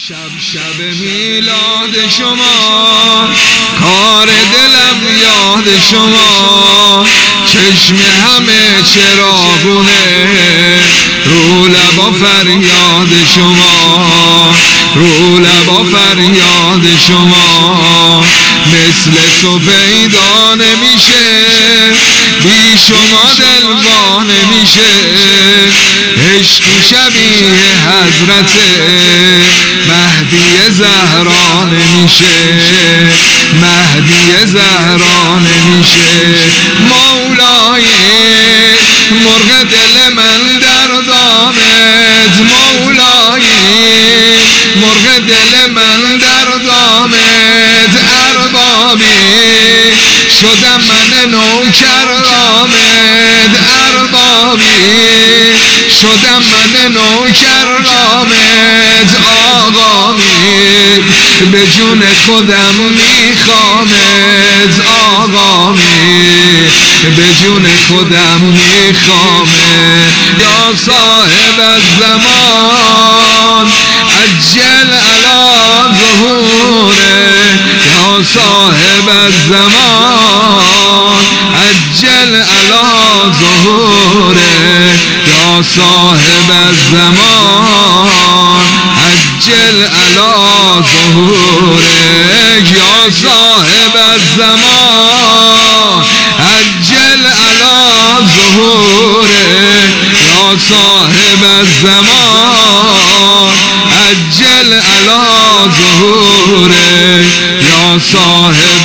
شب میلاد شما، کار دلم یاد شما، چشم همه چراغونه، رو لبا فریاد شما، رو لبا فریاد شما، مثل تو پیدا نمیشه، بی شما دل وا نمیشه، عشق شبیه حضرت مهدی زهرا نمیشه، مهدی زهرا نمیشه. مولای مرغ دل من در دامت، مولای مرغ دل من در دامت، اربابی شدم من نوکر رامت، اربابی شدم من نوکر رامت، آقامی به جون خودم میخوامت، آقامی به جون خودم میخوامت. یا صاحب الزمان عجل علی ظهوره، یا صاحب الزمان عجل علی ظهوره، یا صاحب الزمان عجل علی ظهوره، یا صاحب الزمان عجل علی ظهوره، یا صاحب الزمان عجل علی ظهوره، یا صاحب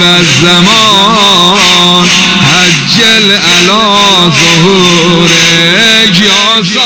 الزمان عجل علی ظهوره، یا